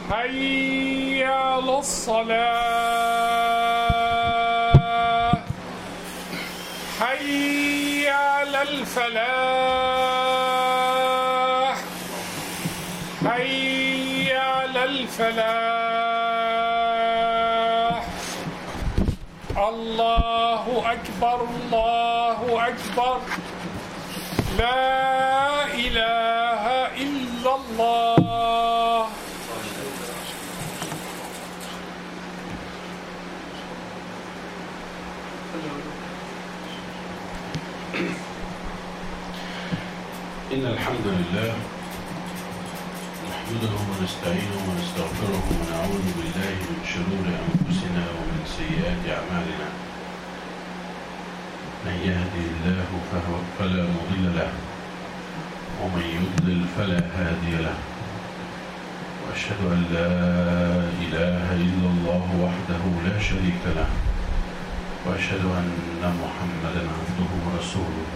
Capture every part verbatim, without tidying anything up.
حي على الصلاة حي على الفلاح حي على الفلاح الله أكبر الله أكبر لا إله إلا الله. إن الحمد لله نحمده ونستعينه ونستغفره ونعوذ بالله من شرور أنفسنا ومن سيئات أعمالنا. من يهدي الله فهو فلا مضل له ومن يضلل فلا هادي له، وأشهد أن لا إله إلا الله وحده لا شريك له، وأشهد أن محمدا عبده ورسوله.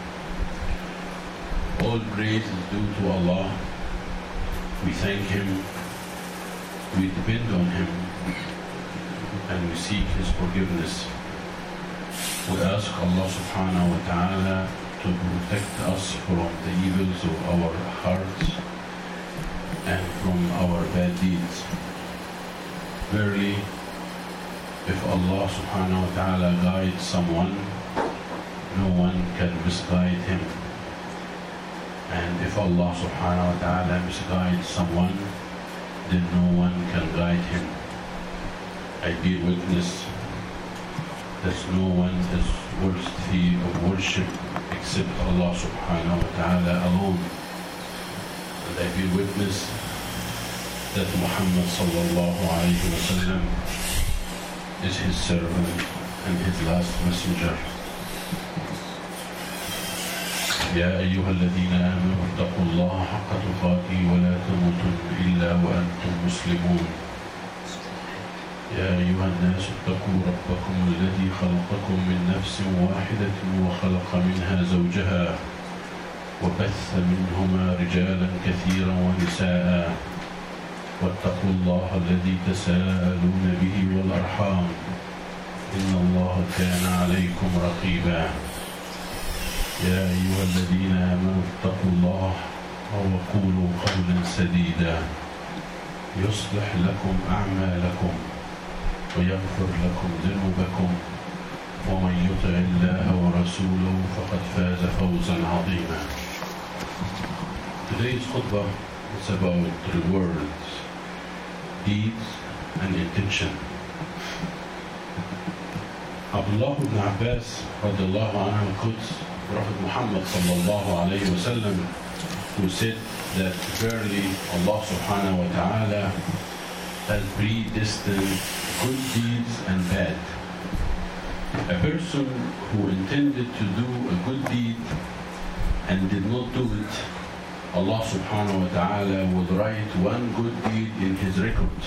All praise is due to Allah. We thank Him, we depend on Him, and we seek His forgiveness. We ask Allah subhanahu wa ta'ala to protect us from the evils of our hearts and from our bad deeds. Verily, if Allah subhanahu wa ta'ala guides someone, no one can misguide him. And if Allah subhanahu wa ta'ala misguides someone, then no one can guide him. I bear witness that no one is worthy of worship except Allah subhanahu wa ta'ala alone. And I bear witness that Muhammad sallallahu alayhi wa sallam is his servant and his last messenger. يا أيها الذين آمنوا اتقوا الله حق تقاته ولا تموتن إلا وأنتم مسلمون. يا أيها الناس اتقوا ربكم الذي خلقكم من نفس واحدة وخلق منها زوجها وبث منهما رجالا كثيرا ونساء، واتقوا الله الذي تساءلون به والأرحام إن الله كان عليكم رقيبا. يا أيها الذين آمنوا اتقوا الله وقولوا قولا سديدا يصلح لكم أعمالكم ويغفر لكم ذنوبكم ومن يطع الله ورسوله فقد فاز فوزا عظيما. Today's khutbah is about rewards, deeds and intention. Abdullah ibn Abbas radiallahu anhu quotes Prophet Muhammad sallallahu alayhi wa sallam, who said that verily Allah subhanahu wa ta'ala has predestined good deeds and bad. A person who intended to do a good deed and did not do it, Allah subhanahu wa ta'ala would write one good deed in his record.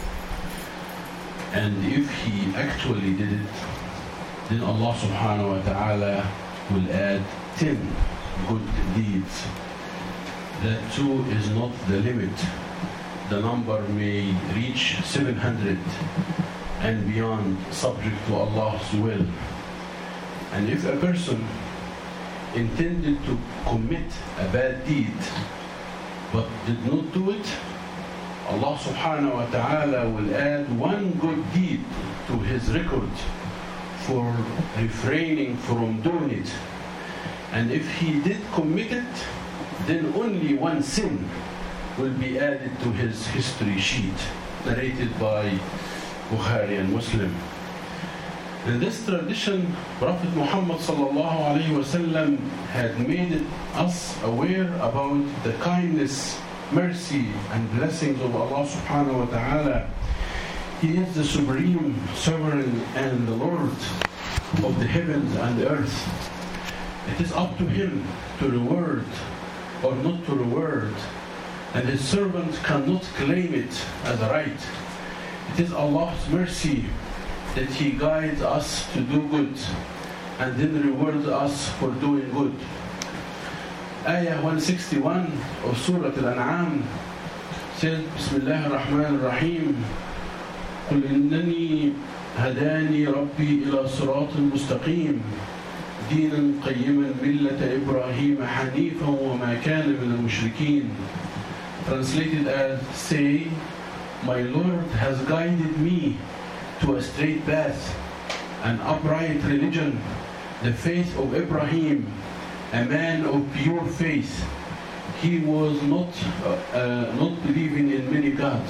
And if he actually did it, then Allah subhanahu wa ta'ala will add ten good deeds. That too is not the limit. The number may reach seven hundred and beyond, subject to Allah's will. And if a person intended to commit a bad deed but did not do it, Allah subhanahu wa ta'ala will add one good deed to his record for refraining from doing it. And if he did commit it, then only one sin will be added to his history sheet, narrated by Bukhari and Muslim. In this tradition, Prophet Muhammad sallallahu alayhi wa sallam had made us aware about the kindness, mercy and blessings of Allah subhanahu wa ta'ala. He is the supreme sovereign and the Lord of the heavens and the earth. It is up to Him to reward or not to reward, and His servant cannot claim it as a right. It is Allah's mercy that He guides us to do good and then rewards us for doing good. Ayah one sixty-one of Surah Al-An'am said, Bismillah ar-Rahman ar-Rahim, قل إنني هداني ربي إلى صراط مستقيم دينا قيما ملة إبراهيم حنيفا وما كان من المشركين. Translated as, say, my Lord has guided me to a straight path, an upright religion, the faith of Ibrahim, a man of pure faith. He was not uh, uh, not believing in many gods.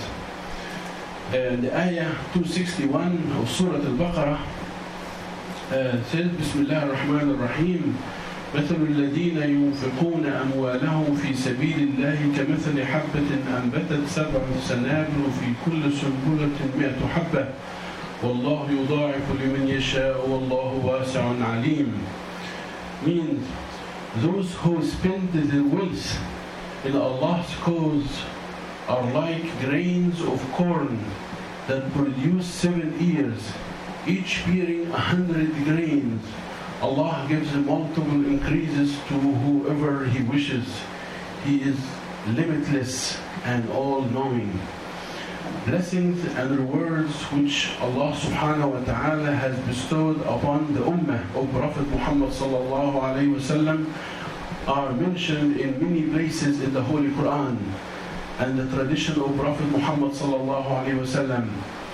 Uh, the ayah two sixty-one of Surah Al-Baqarah uh, says, Bismillah ar-Rahman ar-Rahim, مثل الذين ينفقون أموالهم في سبيل الله كمثل حبة أنبتت سبع سنابل في كل سنبلة مئة حبة والله يضاعف لمن يشاء والله واسع عليم. Means those who spend their wealth in Allah's cause are like grains of corn that produce seven ears, each bearing a hundred grains. Allah gives multiple increases to whoever He wishes. He is limitless and all-knowing. Blessings and rewards which Allah subhanahu wa ta'ala has bestowed upon the ummah of Prophet Muhammad sallallahu alayhi wa sallam are mentioned in many places in the Holy Quran and the tradition of Prophet Muhammad sallallahu alayhi wa sallam.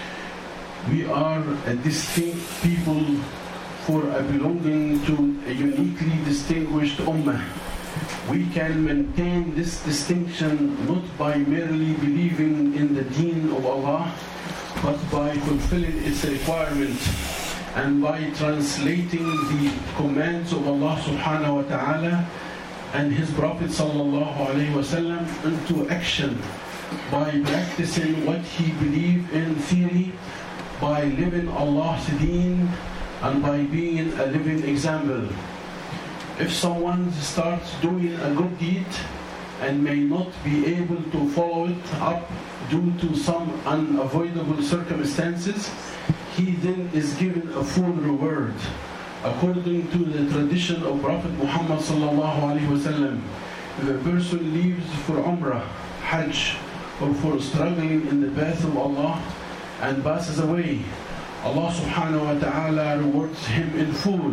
We are a distinct people for a belonging to a uniquely distinguished ummah. We can maintain this distinction not by merely believing in the deen of Allah, but by fulfilling its requirement and by translating the commands of Allah subhanahu wa ta'ala and His Prophet sallallahu alayhi wa sallam into action, by practicing what he believed in theory, by living Allah's deen, and by being a living example. If someone starts doing a good deed and may not be able to follow it up due to some unavoidable circumstances, he then is given a full reward. According to the tradition of Prophet Muhammad sallallahu alaihi wasallam, if a person leaves for Umrah, Hajj, or for struggling in the path of Allah and passes away, Allah subhanahu wa ta'ala rewards him in full.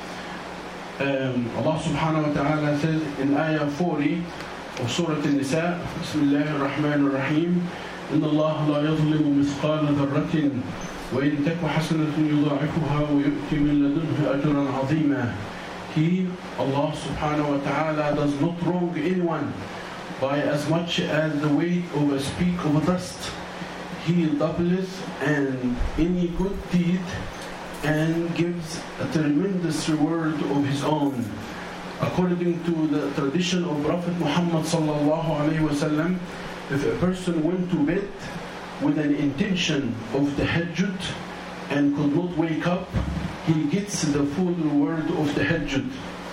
Um, Allah subhanahu wa ta'ala says in ayah forty of Surah An-Nisa, Bismillah ar-Rahman ar-Rahim, إن الله لا يظلم مثقال ذرة وإن تك حسنة يضاعفها ويؤتي من لدنه أجرا عظيما. He, Allah subhanahu wa ta'ala, does not wrong anyone by as much as the weight of a speck of dust. He doubles and any good deed and gives a tremendous reward of His own. According to the tradition of Prophet Muhammad sallallahu alaihi wasallam, if a person went to bed with an intention of tahajjud and could not wake up, he gets the full reward of tahajjud.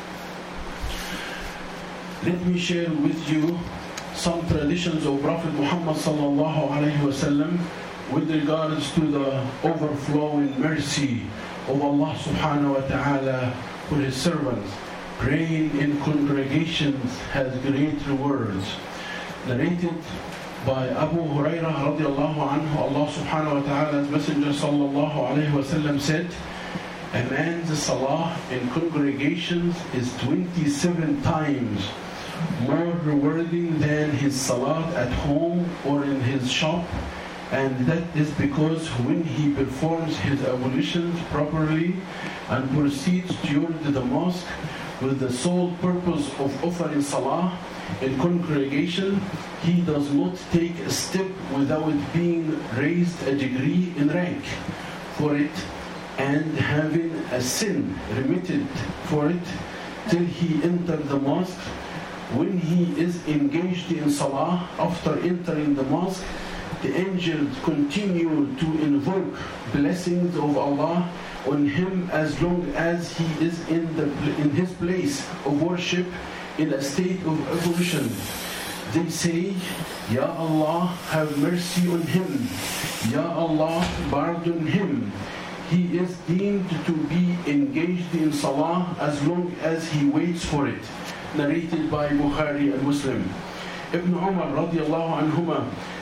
Let me share with you some traditions of Prophet Muhammad sallallahu alaihi wasallam with regards to the overflowing mercy of Allah subhanahu wa ta'ala for His servants. Praying in congregations has great rewards. Narrated by Abu Hurairah radiallahu anhu, Allah subhanahu wa ta'ala's Messenger sallallahu alayhi wa sallam said, a man's salah in congregations is twenty-seven times more rewarding than his salat at home or in his shop, and that is because when he performs his ablutions properly and proceeds toward the mosque with the sole purpose of offering salah in congregation, he does not take a step without being raised a degree in rank for it and having a sin remitted for it till he enters the mosque. When he is engaged in salah after entering the mosque, the angels continue to invoke blessings of Allah on him as long as he is in the in his place of worship in a state of ablution. They say, Ya Allah, have mercy on him. Ya Allah, pardon him. He is deemed to be engaged in salah as long as he waits for it. Narrated by Bukhari and Muslim. Ibn Umar radiallahu anhuma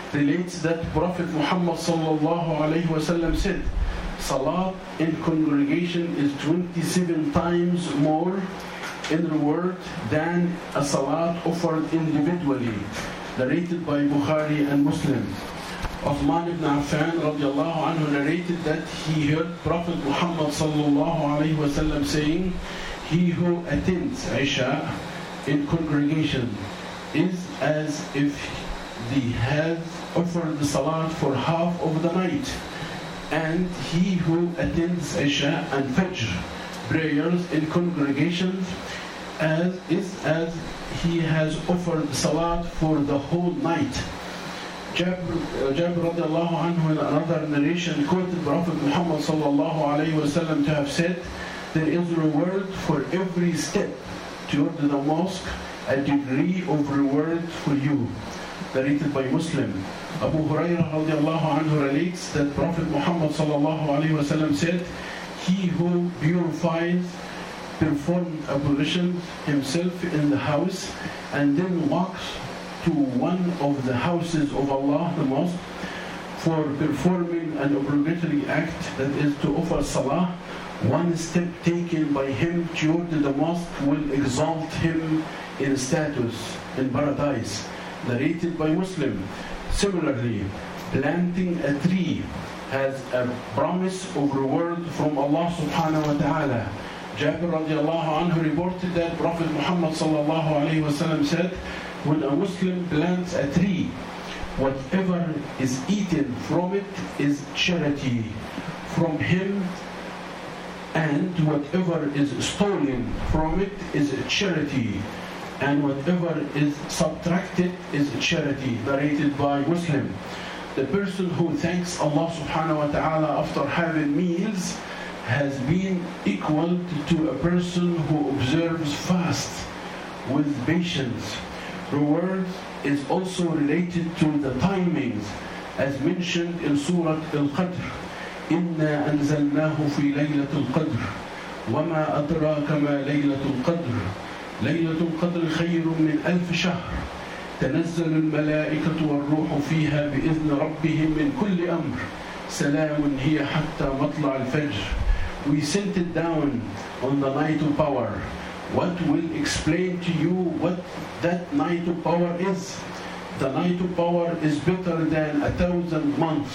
relates that Prophet Muhammad sallallahu alayhi wasallam said, Salat in congregation is twenty-seven times more in reward than a Salat offered individually, narrated by Bukhari and Muslim. Uthman ibn Affan radiallahu anhu narrated that he heard Prophet Muhammad sallallahu alayhi wasallam saying, he who attends Isha in congregation is as if he has offered the Salat for half of the night, and he who attends Isha and Fajr prayers in congregations as is as he has offered Salat for the whole night. Jabir, uh, Jabir radiallahu anhu in another narration quoted Prophet Muhammad sallallahu alayhi wasallam to have said, there is reward for every step toward the mosque, a degree of reward for you. Narrated by Muslim. Abu Hurairah radiallahu anhu relates that Prophet Muhammad sallallahu alayhi wasallam said, he who purifies, performs ablution himself in the house and then walks to one of the houses of Allah, the mosque, for performing an obligatory act, that is to offer salah, one step taken by him toward the mosque will exalt him in status in paradise. Narrated by Muslim. Similarly, planting a tree has a promise of reward from Allah subhanahu wa ta'ala. Jabir radiallahu anhu reported that Prophet Muhammad sallallahu alayhi wa sallam said, when a Muslim plants a tree, whatever is eaten from it is charity from him, and whatever is stolen from it is charity, and whatever is subtracted is charity. Narrated by Muslim. The person who thanks Allah subhanahu wa ta'ala after having meals has been equal to a person who observes fast with patience. Reward is also related to the timings, as mentioned in Surah Al-Qadr. إِنَّا أَنزَلْنَاهُ فِي لَيْلَةِ الْقَدْرِ وَمَا أَدْرَاكَ مَا لَيْلَةُ الْقَدْرِ لَيْلَةُ الْقَدْرِ خَيْرٌ مِّنْ أَلْفِ شَهْرٍ تنزل الملائكة والروح فيها بإذن ربهم من كل أمر سلام هي حتى مطلع الفجر. We sent it down on the night of power. What will explain to you what that night of power is? The night of power is better than a thousand months.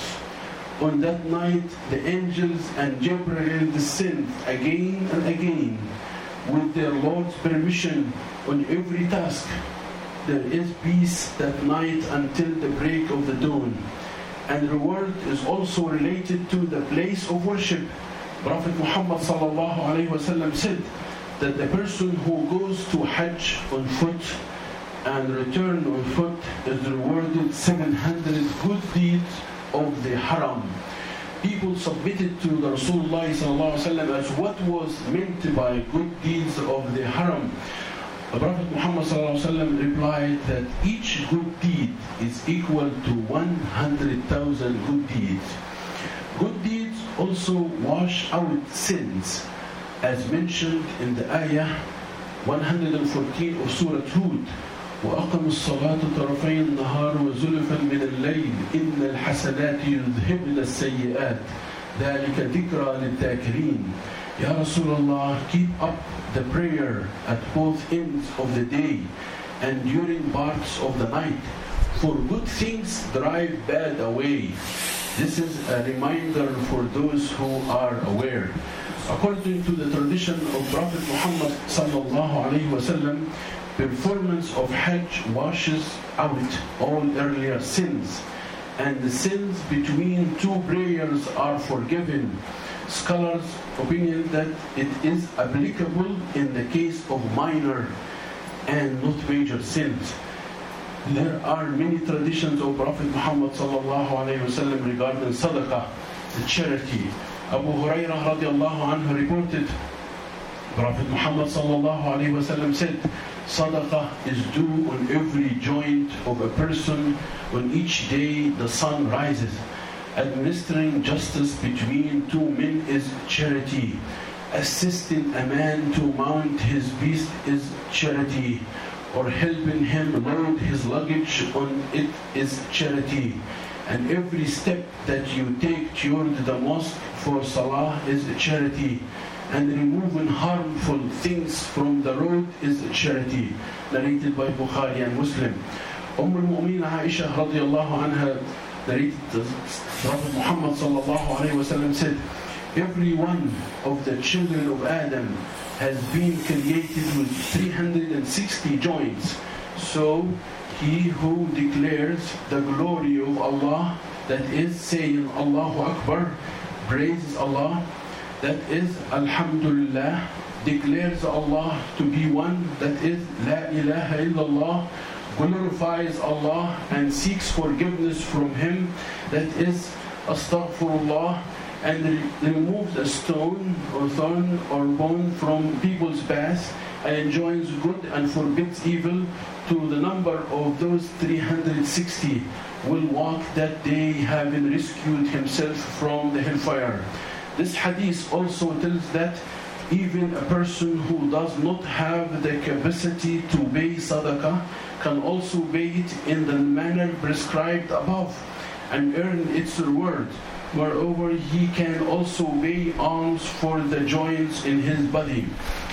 On that night, the angels and Jibreel descend again and again with their Lord's permission on every task. There is peace that night until the break of the dawn. And reward is also related to the place of worship. Prophet Muhammad sallallahu alayhi wa sallam said that the person who goes to Hajj on foot and return on foot is rewarded seven hundred good deeds of the haram. People submitted to the Rasulullah sallallahu alayhi wa sallam as what was meant by good deeds of the haram. The Prophet Muhammad sallallahu alayhi wa sallam replied that each good deed is equal to one hundred thousand good deeds. Good deeds also wash out sins, as mentioned in the ayah one hundred fourteen of Surah Hud. وَأَقَمُوا الصَّلَاةَ طَرَفَيِ النَّهَارِ وَزُلَفًا مِنَ اللَّيْلِ إِنَّ الْحَسَنَاتِ يُذْهِبْنَ السَّيِّئَاتِ ذَلِكَ ذِكْرَى لِلذَّاكِرِينَ. Ya Rasulullah, keep up the prayer at both ends of the day and during parts of the night, for good things drive bad away. This is a reminder for those who are aware. According to the tradition of Prophet Muhammad sallallahu alaihi wasallam, performance of Hajj washes out all earlier sins, and the sins between two prayers are forgiven. Scholars' opinion that it is applicable in the case of minor and not major sins. There are many traditions of Prophet Muhammad sallallahu alaihi wasallam regarding sadaqah, the charity. Abu Hurairah radiallahu anhu reported, Prophet Muhammad sallallahu alaihi wasallam said, sadaqah is due on every joint of a person on each day the sun rises. Administering justice between two men is charity. Assisting a man to mount his beast is charity. or helping him load his luggage on it is charity. And every step that you take toward the mosque for salah is charity. And removing harmful things from the road is charity. Narrated by Bukhari and Muslim. Umm al-Mu'min Aisha radiallahu anha narrated, Prophet Muhammad sallallahu alayhi wa sallam said, every one of the children of Adam has been created with three hundred sixty joints. So he who declares the glory of Allah, that is saying Allahu Akbar, praises Allah, that is Alhamdulillah, declares Allah to be one, that is La ilaha illallah, glorifies Allah and seeks forgiveness from Him, that is Astaghfirullah, and removes a stone or thorn or bone from people's path and enjoins good and forbids evil, to the number of those three hundred sixty will walk that day having rescued himself from the hellfire. This hadith also tells that even a person who does not have the capacity to pay sadaqah can also pay it in the manner prescribed above and earn its reward. Moreover, he can also pay alms for the joints in his body.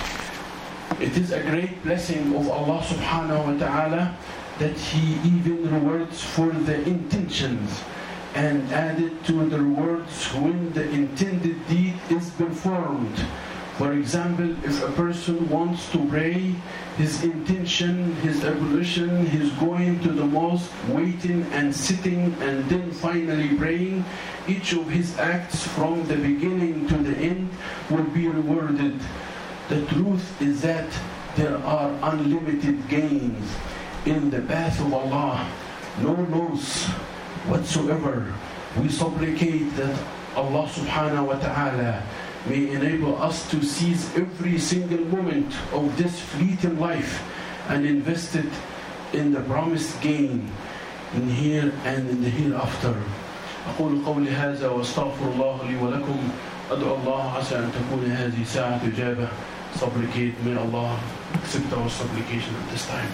It is a great blessing of Allah subhanahu wa ta'ala that He even rewards for the intentions and added to the rewards when the intended deed is performed. For example, if a person wants to pray, his intention, his ablution, his going to the mosque, waiting and sitting and then finally praying, each of his acts from the beginning to the end will be rewarded. The truth is that there are unlimited gains in the path of Allah, no loss whatsoever. We supplicate that Allah subhanahu wa ta'ala may enable us to seize every single moment of this fleeting life and invest it in the promised gain in here and in the hereafter. أقول قولي هذا وأستغفر الله لي ولكم. أدعو الله عسى أن تكون هذه ساعة إجابة. Supplicate, may Allah accept our supplication at this time.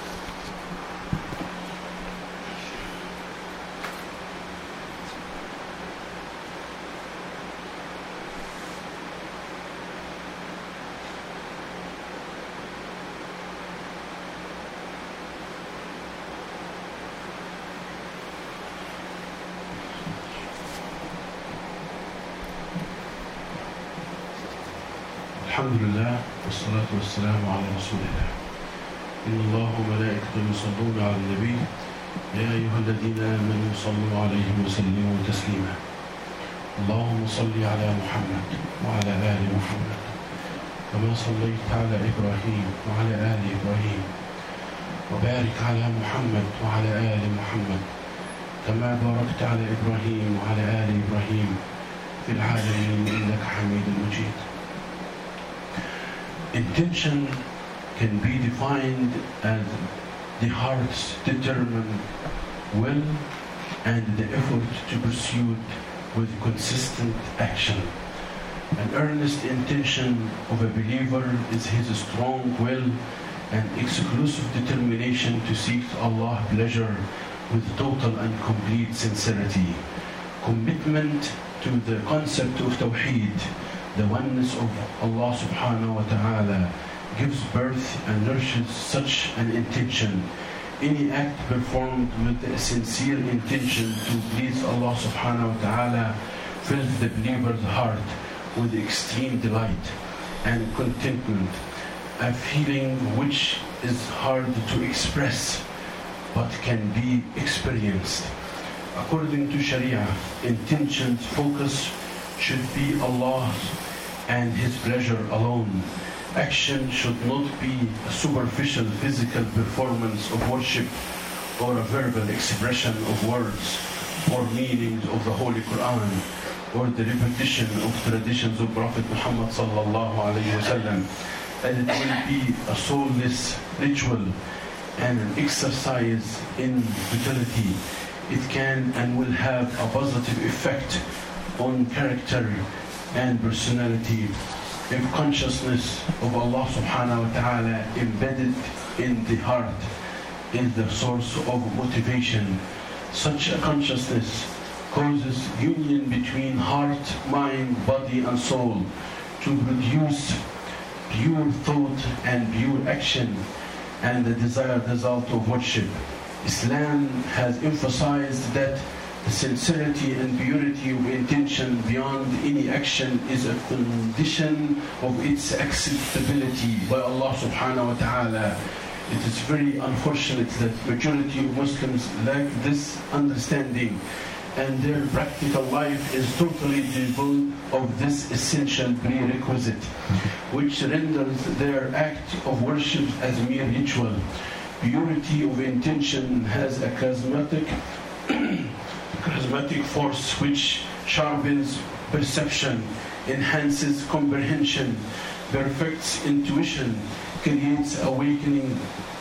الحمد لله والصلاة والسلام على رسول الله. إن الله وملائكته يصلون على النبي يا أيها الذين آمنوا صلوا عليه وسلموا تسليما. اللهم صل على محمد وعلى آل محمد كما صليت على إبراهيم وعلى آل إبراهيم وبارك على محمد وعلى آل محمد كما باركت على إبراهيم وعلى آل إبراهيم في العالمين إنك حميد مجيد. Intention can be defined as the heart's determined will and the effort to pursue it with consistent action. An earnest intention of a believer is his strong will and exclusive determination to seek Allah's pleasure with total and complete sincerity. Commitment to the concept of Tawheed, the oneness of Allah subhanahu wa ta'ala, gives birth and nourishes such an intention. Any act performed with a sincere intention to please Allah subhanahu wa ta'ala fills the believer's heart with extreme delight and contentment, a feeling which is hard to express but can be experienced. According to Sharia, intention's focus should be Allah and His pleasure alone. Action should not be a superficial physical performance of worship or a verbal expression of words or meanings of the Holy Quran or the repetition of traditions of Prophet Muhammad sallallahu alayhi wa sallam. And it will be a soulless ritual and an exercise in futility. It can and will have a positive effect on character and personality if consciousness of Allah subhanahu wa ta'ala embedded in the heart is the source of motivation. Such a consciousness causes union between heart, mind, body and soul to produce pure thought and pure action and the desired result of worship. Islam has emphasized that the sincerity and purity of intention beyond any action is a condition of its acceptability by Allah subhanahu wa ta'ala. It is very unfortunate that majority of Muslims lack this understanding and their practical life is totally devoid of this essential prerequisite, which renders their act of worship as mere ritual. Purity of intention has a charismatic charismatic force which sharpens perception, enhances comprehension, perfects intuition, creates awakening,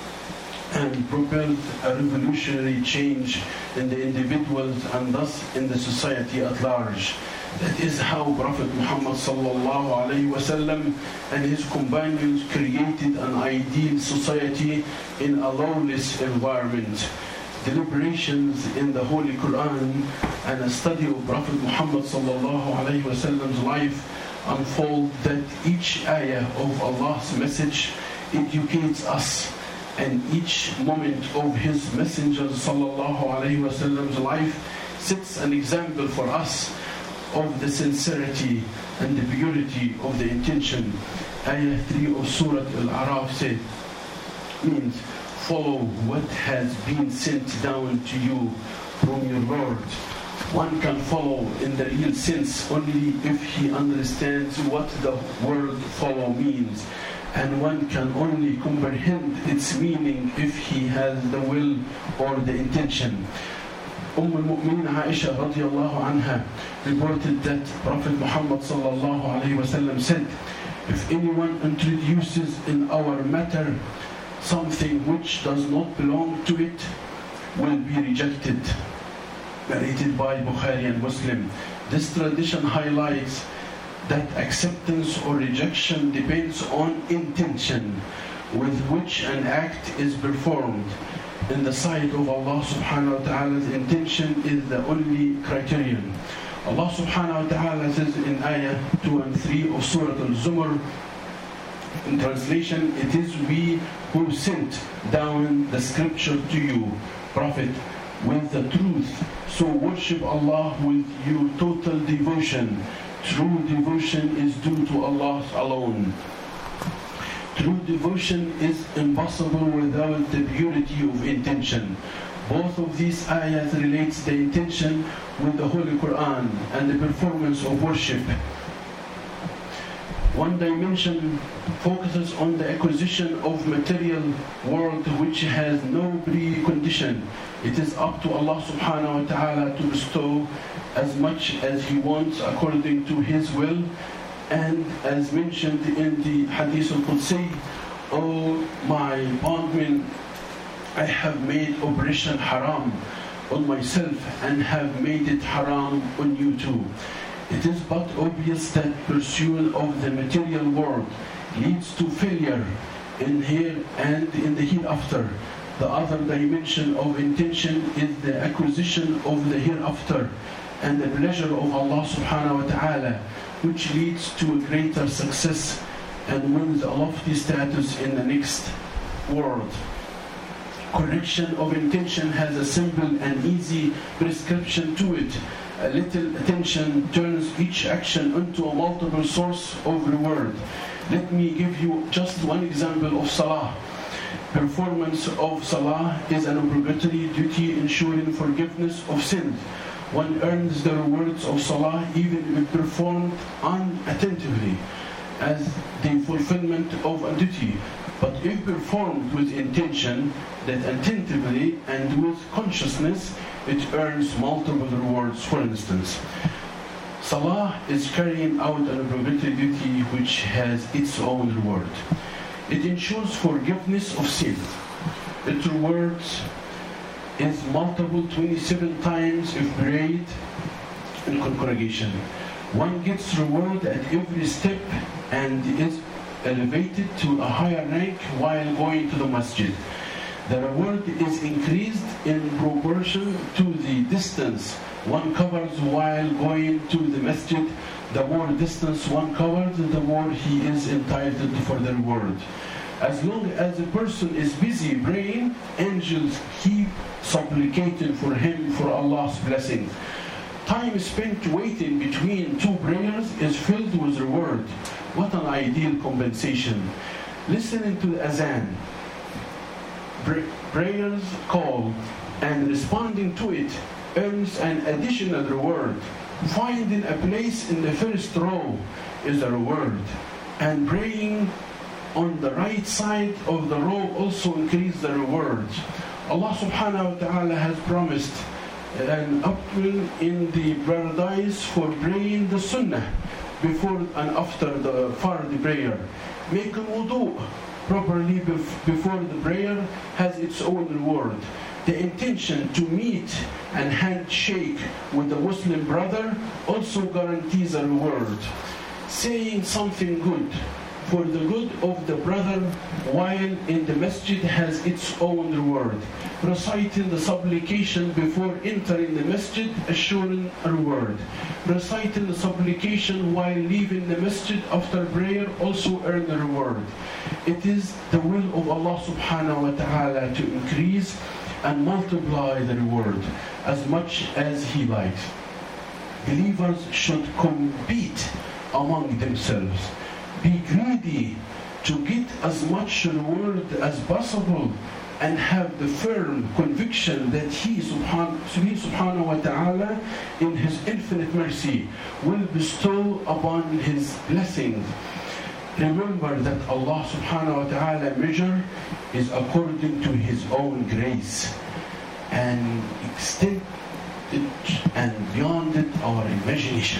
and propels a revolutionary change in the individuals and thus in the society at large. That is how Prophet Muhammad sallallahu alaihi wasallam and his companions created an ideal society in a lawless environment. Deliberations in the Holy Quran and a study of Prophet Muhammad sallallahu alaihi wasallam's life unfold that each ayah of Allah's message educates us, and each moment of his messenger sallallahu alaihi wasallam's life sets an example for us of the sincerity and the purity of the intention. Ayah three of Surah Al-A'raf said, means follow what has been sent down to you from your Lord. One can follow in the real sense only if he understands what the word follow means, and one can only comprehend its meaning if he has the will or the intention. Umm al-Mu'minin Aisha radiallahu anha reported that Prophet Muhammad sallallahu alayhi wa sallam said, if anyone introduces in our matter something which does not belong to it, will be rejected. Narrated by Bukhari and Muslim. This tradition highlights that acceptance or rejection depends on intention with which an act is performed. In the sight of Allah subhanahu wa ta'ala's intention is the only criterion. Allah subhanahu wa ta'ala says in ayah two and three of Surah Al-Zumar, in translation, it is we who sent down the scripture to you, Prophet, with the truth. So worship Allah with your total devotion. True devotion is due to Allah alone. True devotion is impossible without the purity of intention. Both of these ayahs relates the intention with the Holy Quran and the performance of worship. One dimension focuses on the acquisition of material world which has no precondition. It is up to Allah subhanahu wa ta'ala to bestow as much as He wants according to His will, and as mentioned in the Hadith al-Qudsi, O my bondmen, I have made operation haram on myself and have made it haram on you too. It is but obvious that pursuit of the material world leads to failure in here and in the hereafter. The other dimension of intention is the acquisition of the hereafter and the pleasure of Allah subhanahu wa ta'ala, which leads to a greater success and wins a lofty status in the next world. Correction of intention has a simple and easy prescription to it. A little attention turns each action into a multiple source of reward. Let me give you just one example of Salah. Performance of Salah is an obligatory duty ensuring forgiveness of sins. One earns the rewards of Salah even if performed unattentively as the fulfillment of a duty. But if performed with intention, that attentively and with consciousness, it earns multiple rewards. For instance, Salah is carrying out an obligatory duty which has its own reward. It ensures forgiveness of sin. Its rewards is multiple twenty-seven times if prayed in congregation. One gets reward at every step and is elevated to a higher rank while going to the masjid. The reward is increased in proportion to the distance one covers while going to the masjid. The more distance one covers, the more he is entitled for the reward. As long as a person is busy praying, angels keep supplicating for him for Allah's blessing. Time spent waiting between two prayers is filled with reward. What an ideal compensation. Listening to the azan, prayers called, and responding to it earns an additional reward. Finding a place in the first row is a reward. And praying on the right side of the row also increases the reward. Allah subhanahu wa ta'ala has promised an upwell in the paradise for praying the sunnah before and after the fard prayer. Making wudu properly before the prayer has its own reward. The intention to meet and handshake with a Muslim brother also guarantees a reward. Saying something good for the good of the brother while in the masjid has its own reward. Reciting the supplication before entering the masjid, assuring a reward. Reciting the supplication while leaving the masjid after prayer also earn a reward. It is the will of Allah subhanahu wa ta'ala to increase and multiply the reward as much as He likes. Believers should compete among themselves. Be greedy to get as much reward as possible and have the firm conviction that He subhanahu wa ta'ala in His infinite mercy will bestow upon His blessings. Remember that Allah subhanahu wa ta'ala measure is according to His own grace and extended and beyond it our imagination.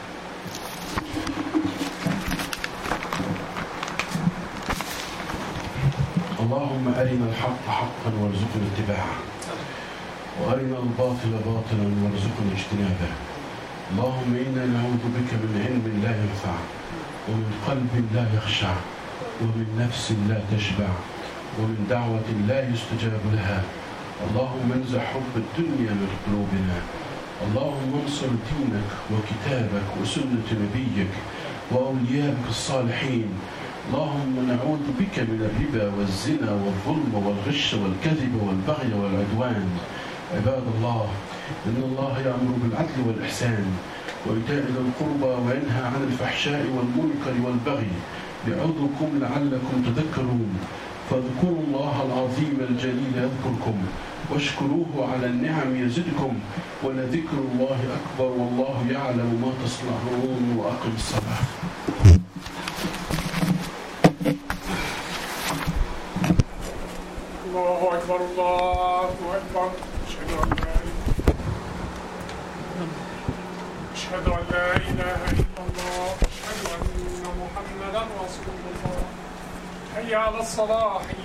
اللهم أرنا الحق حقا وارزقنا اتباعه وأرنا الباطل باطلا وارزقنا اجتنابه. اللهم إنا نعوذ بك من علم لا ينفع ومن قلب لا يخشع ومن نفس لا تشبع ومن دعوة لا يستجاب لها. اللهم انزع حب الدنيا من قلوبنا. اللهم انصر دينك وكتابك وسنة نبيك وأوليائك الصالحين. اللهم نعوذ بك من الربا والزنا والظلم والغش والكذب والبغي والعدوان. عباد الله، إن الله يأمر بالعدل والإحسان وإيتاء ذي القربى وينهى عن الفحشاء والمنكر والبغي يعظكم لعلكم تذكرون. فاذكروا الله العظيم الجليل يذكركم واشكروه على النعم يزدكم ولذكر الله أكبر والله يعلم ما تصنعون. وأقم الصلاة. الله أكبر الله أكبر. أشهد أن لا إله إلا الله. أشهد أن محمدا رسول الله. حي على الصلاة.